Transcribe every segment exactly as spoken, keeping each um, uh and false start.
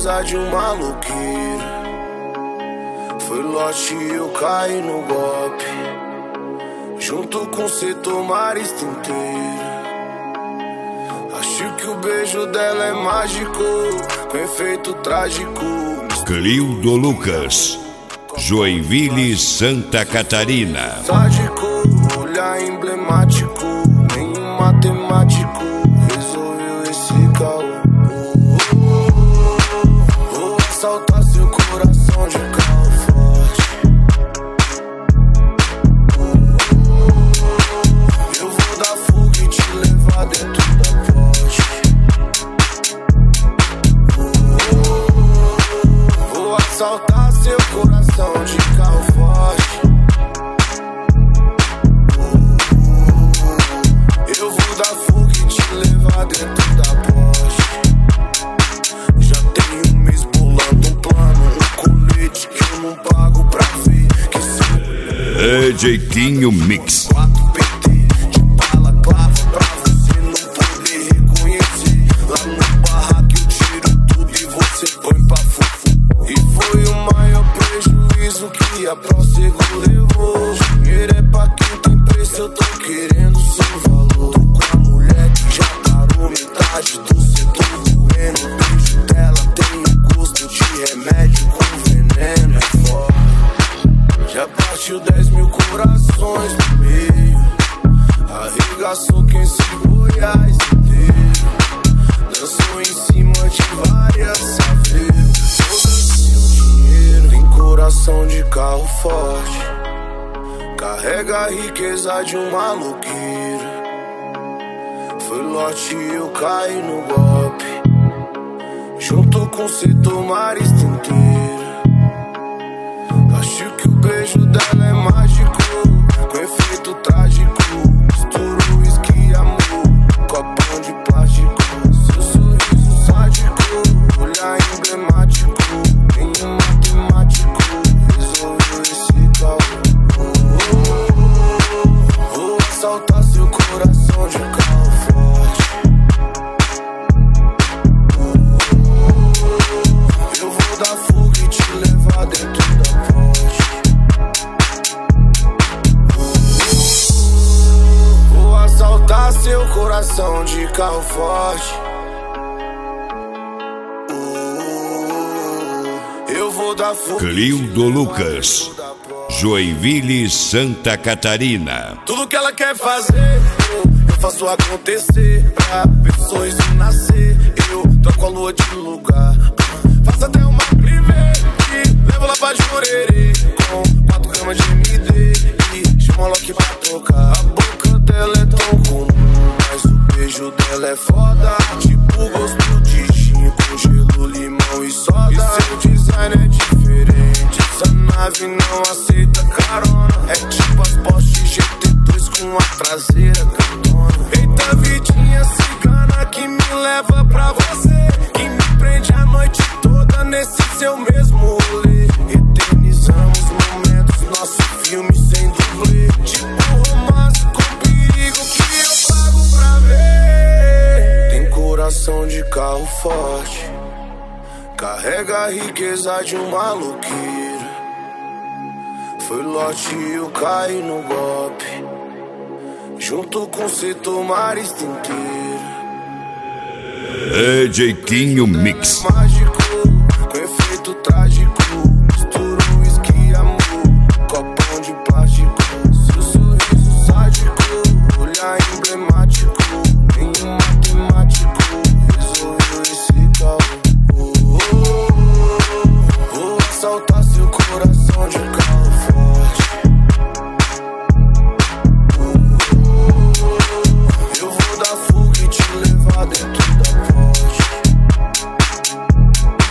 riqueza de um maloqueiro. Foi lote e eu caí no golpe, junto com o setor marista inteiro. Acho que o beijo dela é mágico, com efeito trágico. Clildo Lucas, Joinville, Santa Catarina. Sádico, olhar emblemático, nenhum matemático resolveu esse caô. Vou assaltar seu coração de carro forte. Eu vou dar fuga e te levar dentro da Porsche. Vou assaltar seu coração de carro forte. Eu vou dar fuga e te levar dentro da Porsche. Já tenho um mês bolando um plano, um colete que eu não pago pra ver. Que se... É Jeitinho Mix. quatro P T de balaclava pra você não poder reconhecer. Lá no barraco eu tiro tudo e você põe pra fufu. E foi o maior prejuízo que a Prosego levou. Dinheiro é pra quem tem preço, eu tô querendo seu valor. Tô com a mulher que já parou metade do setor doendo. O beijo dela tem o gosto de remédio com veneno. É foda. Já partiu dez mil corações no meio, arregaçou quem se Goiás inteiro. Dançou em cima de várias saveiras. Todo seu dinheiro tem coração de carro forte, carrega a riqueza de um maloqueiro. Foi lote e eu caí no golpe, junto com o setor marista inteiro. Acho que o beijo dela é mágico, com efeito trágico. Misturo uísque e amor, copão de plástico. Seu sorriso sádico, olhar emblemático, nenhum matemático resolveu esse caô. Vou assaltar seu coração de carro forte. Eu vou dar fuga e te levar dentro da Porsche. Vou assaltar seu coração de carro forte. Eu vou dar fuga. Clildo Lucas, Joinville, Santa Catarina. Tudo que ela quer fazer, eu faço acontecer. Pra ver o sorriso nascer, eu troco a lua de lugar. Faço até uma privê e levo lá pra Jurerê, com quatro gramas de M D e chamo a Loki pra trocar. A boca dela é tão comum, mas o beijo dela é foda. Tipo gosto de gin com gelo, limão e soda. E seu design é diferente, essa nave não aceita carona. É tipo as Porsche G T dois com a traseira grandona. Eita vidinha cigana que me leva pra você, que me prende a noite toda nesse seu mesmo rolê. Eternizamos momentos, nosso filme sem dublê. Tipo romance com perigo que eu pago pra ver. Tem coração de carro forte, carrega a riqueza de um maloqueiro. Foi lote e eu caí no golpe, junto com o setor marista inteiro. É Jeitinho Mix. Mágico, com efeito trágico. Misturo uísque e amor, copão de plástico. Seu sorriso sádico, olhar emblemático, nenhum matemático resolveu esse caô. Vou assaltar seu coração de carro forte. Eu vou dar fuga e te levar dentro da Porsche.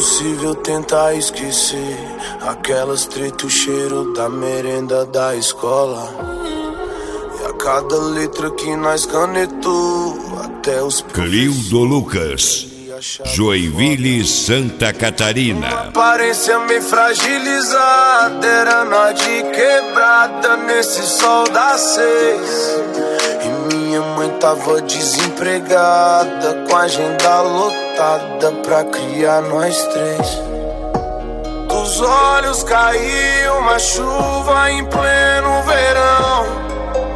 impossível tentar esquecer aquelas treta, o cheiro da merenda da escola. E a cada letra que nós canetou, até os Clildo Lucas, Joinville, Santa Catarina. Uma aparência meio fragilizada, era nós de quebrada nesse sol das seis. E minha mãe tava desempregada, com a agenda lotada pra criar nós três. Dos olhos caiu uma chuva em pleno verão.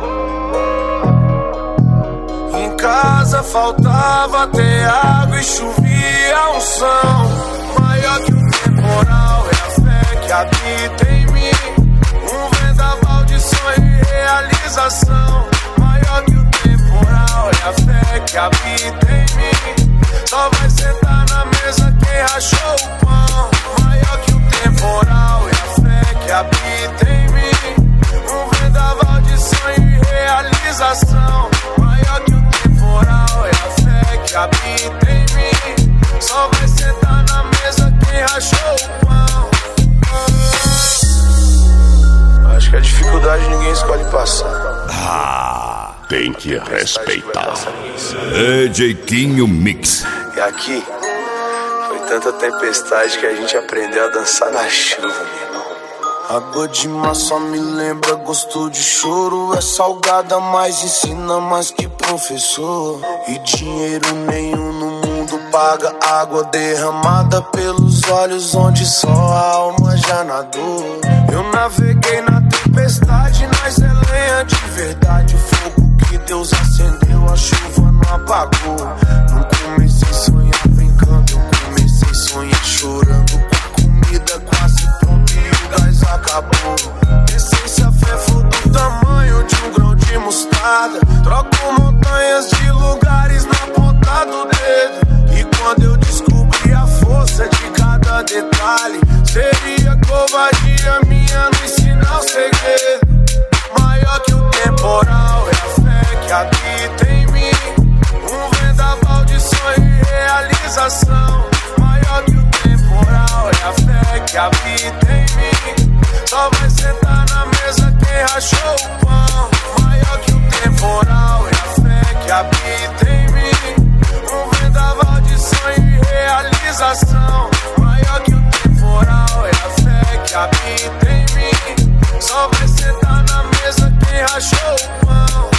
Em casa faltava ter água e chovia um som. Maior que o temporal é a fé que habita em mim. Um vendaval de sonho e realização. Maior que o temporal é a fé que habita em mim. Só vai sentar na mesa quem rachou o pão. Maior que o temporal é a fé que habita em mim. Um vendaval de sonho e realização. Maior que o temporal é a fé que habita em mim. Só vai sentar na mesa quem rachou o pão. Acho que a dificuldade ninguém escolhe passar. Ah, tem que respeitar. D J Quinho Mix. E aqui foi tanta tempestade que a gente aprendeu a dançar na chuva, meu irmão. Água de mar só me lembra gosto de choro. É salgada, mas ensina mais que professor. E dinheiro nenhum no mundo paga água derramada pelos olhos onde só a alma já nadou. Eu naveguei na tempestade, nós é lenha de verdade. O fogo que Deus acendeu, a chuva não apagou. Não comecei a sonhar brincando, eu comecei a sonhar chorando. Com comida quase pronta e o gás acabou. Essência, fé, flor do tamanho de um grão de mostarda. Troco montanhas de lugares na ponta do dedo. E quando eu descobri a força de cada detalhe, seria covardia minha não ensinar o segredo. Maior que o temporal é a fé que habita em mim. Um vendaval de sonho e realização. Maior que o temporal é a fé que habita em mim. Só vai sentar na mesa quem rachou o pão. Maior que o temporal é a fé que habita em mim. Um vendaval de sonho e realização. Maior que o temporal é a fé que habita em mim. Só vai sentar na mesa quem rachou o pão.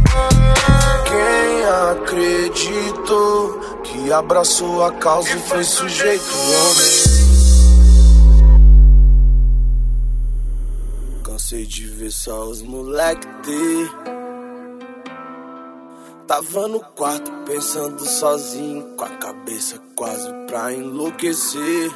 Quem acreditou que abraçou a causa e foi sujeito homem. Cansei de ver só os moleque ter. Tava no quarto pensando sozinho, com a cabeça quase pra enlouquecer.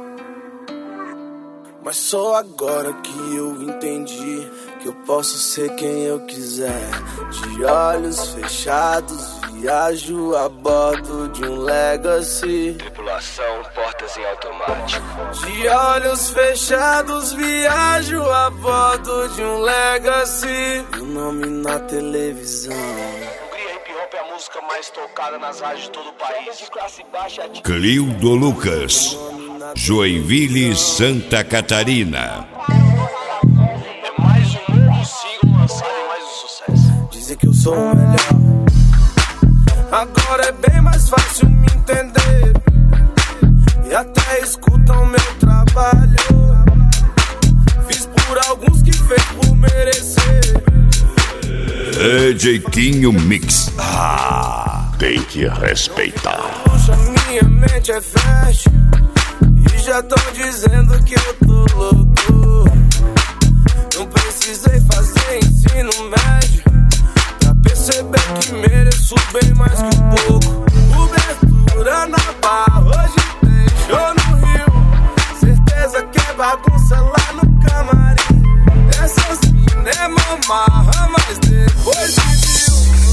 Mas só agora que eu entendi que eu posso ser quem eu quiser. De olhos fechados, viajo a bordo de um Legacy. Tripulação, portas em automático. De olhos fechados, viajo a bordo de um Legacy. Meu nome na televisão. Hungria Hip Hop é a música mais tocada nas rádios de todo o país. De classe baixa. Clildo Lucas, Joinville, Santa Catarina. É mais um novo single lançado e mais um sucesso. Dizem que eu sou o melhor. Agora é bem mais fácil me entender. E até escutam meu trabalho. Fiz por alguns que fez por merecer. D J Quinho Mix. Ah, tem que respeitar. Puxa, minha mente é flash. E já tão dizendo que eu tô louco. Não precisei fazer ensino médio pra perceber que mereço bem mais que um pouco. Cobertura na barra, hoje tem show no Rio. Certeza que é bagunça lá no camarim. Essa cinema amarra, mas depois se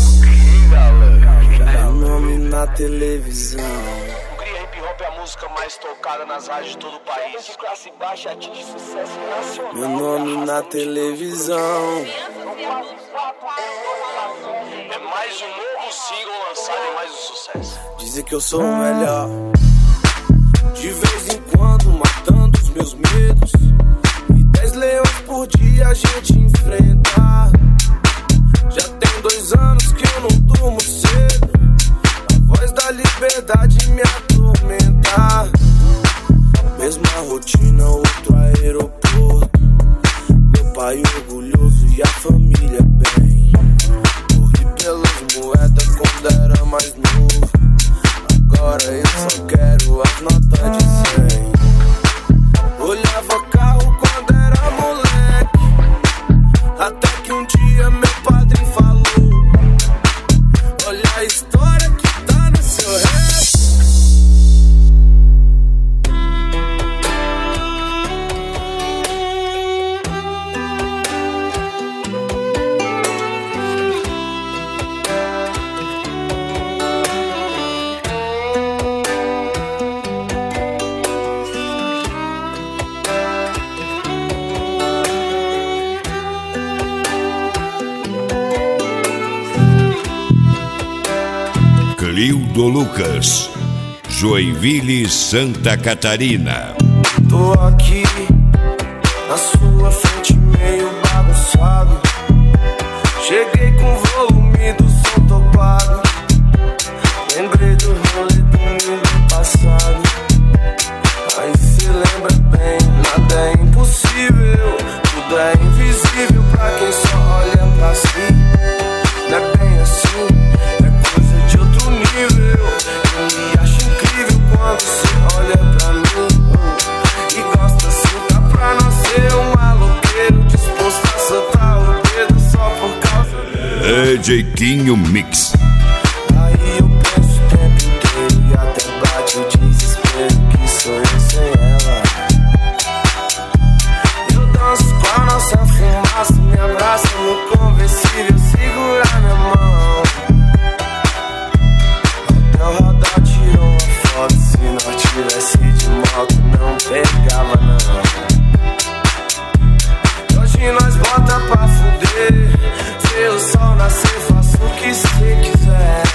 viu. É o nome na televisão. É a música mais tocada nas rádios de todo o país. De classe baixa atinge sucesso nacional. Meu nome na televisão. É mais um novo single lançado e mais um sucesso. Dizem que eu sou o melhor. De vez em que a gente enfrenta. Já tem dois anos que eu não durmo cedo. A voz da liberdade me atormenta. Mesma rotina, outro aeroporto. Meu pai orgulhoso e a família bem. Corri pelas moedas quando era mais novo. Agora eu só quero as notas de cem. Olhava carro quando era moleque. Até que um dia meu padre falou: olha a história que tá no seu rap. Clildo Lucas, Joinville, Santa Catarina. Tô aqui na sua frente meio bagunçado. Cheguei com o volume do som topado. Lembrei do rolê do domingo passado. Aí cê lembra bem, nada é impossível. Tudo é invisível pra quem só olha pra si. Não é bem assim, é coisa de outro nível. Eu me acho incrível quando cê olha pra mim e gosta assim, dá pra não ser um maloqueiro disposto a soltar o dedo só por causa D J Quinho Mix. Aí eu penso o tempo inteiro e até bate o desespero que sou eu sem ela. Eu danço com a nossa fumaça, me abraça no conversível, segurar minha mão. Até o radar tirou uma foto, se não tivesse de moto não pegava não. Hoje nós bota pra fuder, vê o sol nascer, faço o que cê quiser.